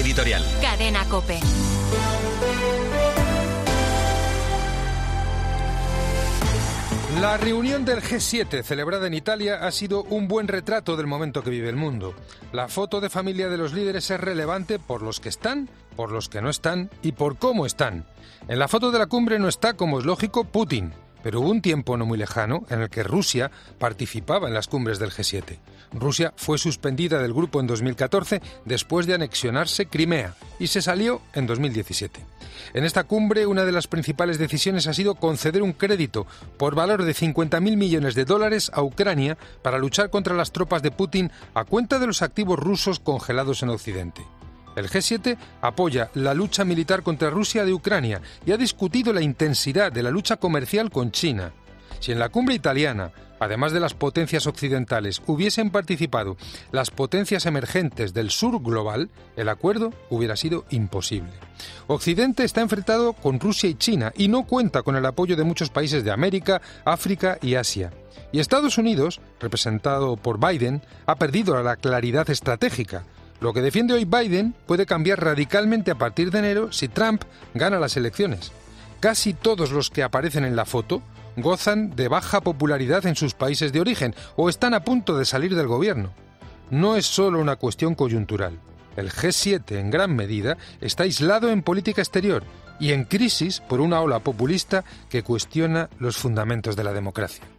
editorial. Cadena COPE. La reunión del G7 celebrada en Italia ha sido un buen retrato del momento que vive el mundo. La foto de familia de los líderes es relevante por los que están, por los que no están y por cómo están. En la foto de la cumbre no está, como es lógico, Putin, pero hubo un tiempo no muy lejano en el que Rusia participaba en las cumbres del G7. Rusia fue suspendida del grupo en 2014 después de anexionarse Crimea y se salió en 2017. En esta cumbre, una de las principales decisiones ha sido conceder un crédito por valor de $50.000 millones a Ucrania para luchar contra las tropas de Putin a cuenta de los activos rusos congelados en Occidente. El G7 apoya la lucha militar contra Rusia de Ucrania y ha discutido la intensidad de la lucha comercial con China. Si en la cumbre italiana, además de las potencias occidentales, hubiesen participado las potencias emergentes del sur global, el acuerdo hubiera sido imposible. Occidente está enfrentado con Rusia y China y no cuenta con el apoyo de muchos países de América, África y Asia. Y Estados Unidos, representado por Biden, ha perdido la claridad estratégica. Lo que defiende hoy Biden puede cambiar radicalmente a partir de enero si Trump gana las elecciones. Casi todos los que aparecen en la foto gozan de baja popularidad en sus países de origen o están a punto de salir del gobierno. No es solo una cuestión coyuntural. El G7, en gran medida, está aislado en política exterior y en crisis por una ola populista que cuestiona los fundamentos de la democracia.